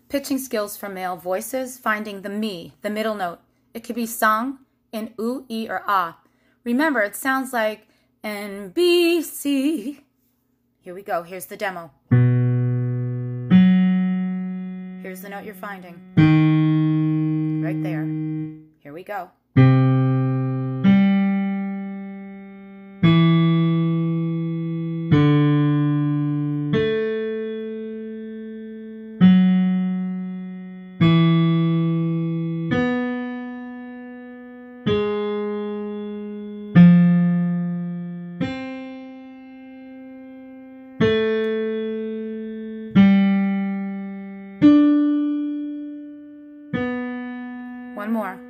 Pitching skills for male voices, finding the me, the middle note. It could be sung in oo, e, or ah. Remember, it sounds like N, B, C. Here we go. Here's the demo. Here's the note you're finding. Right there. Here we go. One more.